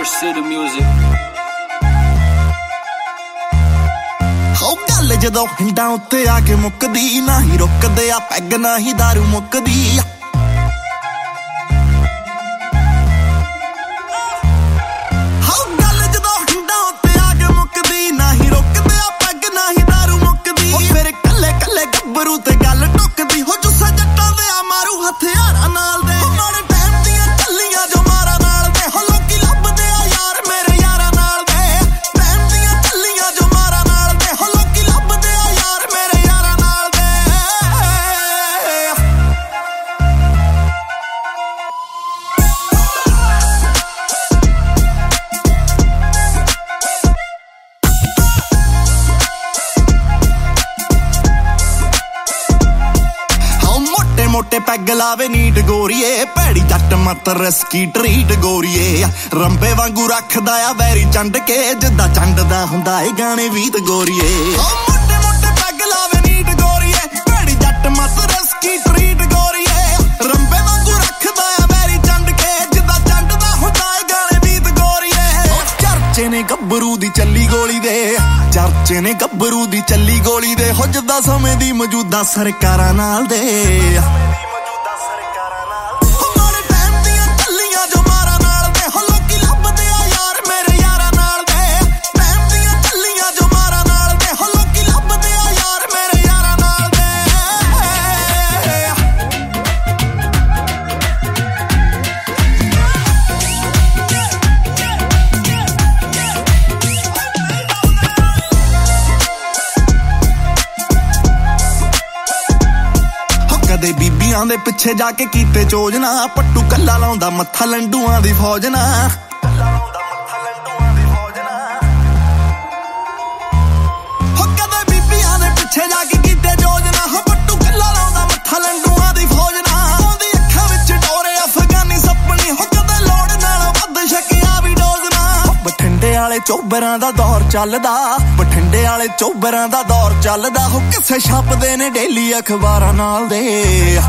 City music. ਹੋ ਗੱਲ ਜਦੋਂ ਹਿੰਡਾਂ ਉੱਤੇ ਆ ਕੇ ਮੁੱਕਦੀ ਨਾ ਹੀ ਰੁਕਦੇ ਆ ਪੈਗ ਨਾ ਹੀ ਦਾਰੂ ਮੁੱਕਦੀ ਆ ਗੱਭਰੂ ਤੇ ਗੱਲ ਟੁੱਕਦੀ ਹੋ ਜੁੱਸਾ ਜੱਟਾਂ ਦੇ ਆ ਮਾਰੂ ਹਥਿਆਰਾਂ ਨਾਲ ਦੇ ਮਾੜੇ ਟਾਈਮ ਦੀਆਂ ਚੱਲੀਆਂ ਜੋ ਮਾਰਾ ਨਾਲ ਦੇ ਹੋ ਲੋਕੀ ਲੱਭਦੇ ਆ ਯਾਰ ਮੇਰੇ ਯਾਰਾਂ ਨਾਲ ਦੇ ਟਾਈਮ ਦੀਆਂ ਚੱਲੀਆਂ ਜੋ ਮਾਰਾ ਨਾਲ ਦੇ ਹੋ ਲੋਕੀ ਲੱਭਦੇ ਆ ਯਾਰ ਮੇਰੇ ਯਾਰਾਂ ਨਾਲ ਦੇ ਮੋਟੇ ਪੈਗ ਲਾਵੇ ਨੀਟ ਗੋਰੀਏ ਭੈੜੀ ਜੱਟ ਮਤ ਰਸਕੀ ਟਰੀਟ ਗੋਰੀਏ ਰੰਬੇ ਵਾਂਗੂ ਰੱਖਦਾ ਆ ਵੈਰੀ ਚੰਡ ਕੇ ਜਿੱਦਾਂ ਚੰਡਦਾ ਹੁੰਦਾ ਏ ਗਾਣੇ ਵੀਤ ਗੋਰੀਏ ਮੋਟੇ ਮੋਟੇ ਪੈਗ ਲਾਵੇ ਨੀਟ ਗੋਰੀਏ ਭੈੜੀ ਜੱਟ ਮਤ ਰਸਕੀ ਟਰੀਟ ਗੋਰੀਏ ਰੰਬੇ ਵਾਂਗੂ ਰੱਖਦਾ ਆ ਵੈਰੀ ਚੰਡ ਕੇ ਜਿੱਦਾਂ ਚੰਡਦਾ ਹੁੰਦਾ ਏ ਗਾਣੇ ਵੀਤ ਗੋਰੀਏ ਚਰਚੇ ਨੇ ਗੱਭਰੂ ਦੀ ਚੱਲੀ ਗੋਲੀ ਦੇ ਚਰਚੇ ਨੇ ਗੱਭਰੂ ਦੀ ਚੱਲੀ ਗੋਲੀ ਦੇ ਹੋ ਜਿੱਦਾਂ ਸਮੇਂ ਦੀ ਮੌਜੂਦਾ ਸਰਕਾਰਾਂ ਨਾਲ ਦੇ ਕਦੇ ਬੀਬੀਆਂ ਦੇ ਪਿੱਛੇ ਜਾ ਕੇ ਕੀਤੇ ਚੋਜਨਾ ਪੱਟੂ ਕੱਲਾ ਲਾਉਂਦਾ ਮੱਥਾ ਲੰਡੂਆਂ ਦੀ ਫੌਜ ਨਾ ਹੋ ਕਦੇ ਬੀਬੀਆਂ ਦੇ ਪਿੱਛੇ ਜਾ ਕੇ ਕੀਤੇ ਚੋਜਨਾ ਹੋ ਪੱਟੂ ਕੱਲਾ ਲਾਉਂਦਾ ਮੱਥਾ ਲੰਡੂਆਂ ਦੀ ਫੌਜ ਨਾ ਉਹਦੀ ਅੱਖਾਂ ਵਿੱਚ ਡੋਰੇ ਅਫਗਾਨੀ ਸੱਪਣੀ ਹੋ ਕਦੇ ਲੋੜ ਨਾਲ ਵੱਧ ਸ਼ੱਕਿਆ ਵੀ ਡੋਜ਼ਨਾ ਬਠਿੰਡੇ ਵਾਲੇ ਚੋਬਰਾਂ ਦਾ ਦੌਰ ਚੱਲਦਾ ਬਠਿੰਡੇ ਵਾਲੇ ਚੋਬਰਾਂ ਦਾ ਦੌਰ ਚੱਲਦਾ ਹੋ ਕਿਸੇ ਛਾਪਦੇ ਨੇ ਡੇਲੀ ਅਖਬਾਰਾਂ ਨਾਲ ਦੇ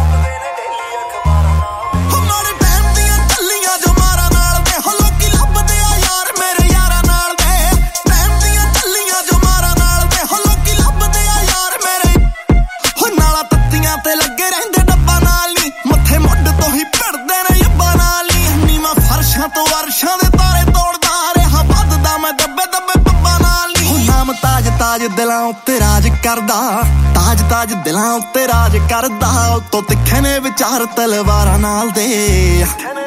ਤੋਂ ਅਰਸ਼ਾਂ ਦੇ ਤਾਰੇ ਤੋੜਦਾ ਰਿਹਾ ਵੱਧਦਾ ਮੈਂ ਦੱਬੇ ਦੱਬੇ ਪੱਬਾਂ ਨਾਲ ਨੀ ਨਾਮ ਤਾਜ ਤਾਜ ਦਿਲਾਂ ਉੱਤੇ ਰਾਜ ਕਰਦਾ ਤਾਜ ਤਾਜ ਦਿਲਾਂ ਉੱਤੇ ਰਾਜ ਕਰਦਾ ਉਤੋਂ ਤਿੱਖੇ ਨੇ ਵਿਚਾਰ ਤਲਵਾਰਾਂ ਨਾਲ ਦੇ